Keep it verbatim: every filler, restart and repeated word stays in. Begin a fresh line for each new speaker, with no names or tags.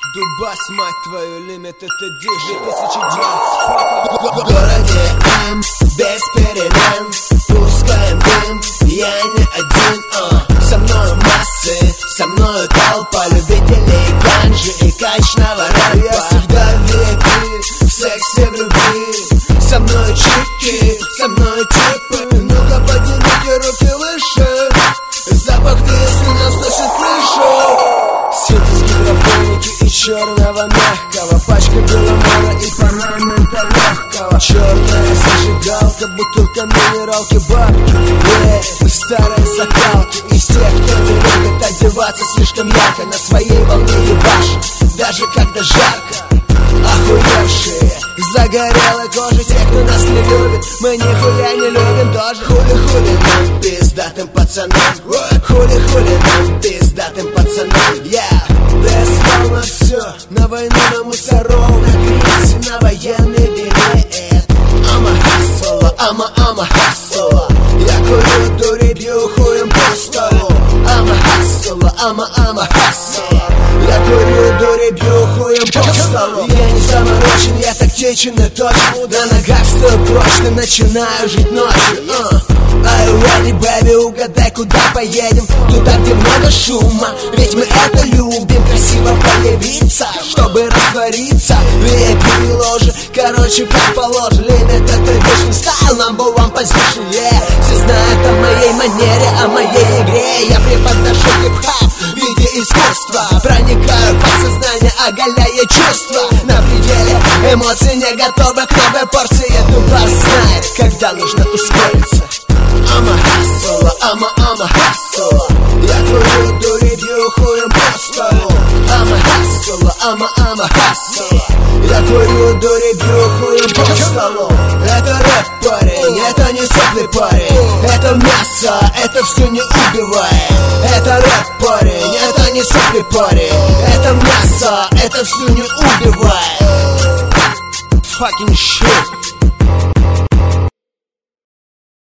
Дубас, мать твою, лимит это две тысячи девятьсот. В городе М, без перемен, пускаем дым, я не один, а. Со мною массы, со мною толпа любителей ганжи и качного рэпа. Я всегда ви ай пи, в сексе, в любви. Со мною чики, со мною типы. Ну-ка поднимите руки выше. Запах ты, если нас носит крышу. Синтез гидропоники и черного мягкого. Пачка беломора и парламента легкого. Черная зажигалка, бутылка минералки, бабки. Yeah, мы старые закалки. Из тех, кто не любит одеваться слишком ярко. На своей волне ебашь, даже когда жарко. Охуевшие, загорелой кожи, те, кто нас не любит, мы нихуя не любим тоже. Хули-хули нам, пиздатым пацанам. Хули-хули нам, пиздатым пацанам. Yeah, дэс на все, на войну, на мусоров, на кризис, на военный билет. Ама хассола, ама, ама хассола. Я курю, дури, бью хуем по столу. Ама хассола, ама, ама хассола. Я курю, дури, бью хуем по столу. Я не заморочен, я тактичен и точен. На ногах стою прочно, начинаю жить ночью. uh. Are you ready, baby? Угадай, куда поедем? Туда, где много шума, ведь мы это любим. Красиво появиться, чтобы раствориться. ви ай пи ложи, короче, как положено. Лимит это вечный стайл, number one position, yeah. Все знают о моей манере, о моей игре. Я преподношу хип-хап в виде искусства. Проникаю в подсознание, оголяя чувства. На пределе эмоции не готовы к новой порции. Дубас знает, когда нужно ускориться. Ама хассола, ама, ама хассола. Я курю, дури, бью хуем по столу. Ама хассола, ама, ама хассола. Я курю, дури, бью хуем по столу. Это рэп, парень, это не сопли, парень. Это мясо, это все не убивает. Это рэп, парень, это не сопли, парень. Это мясо, это все не убивает. Fucking shit.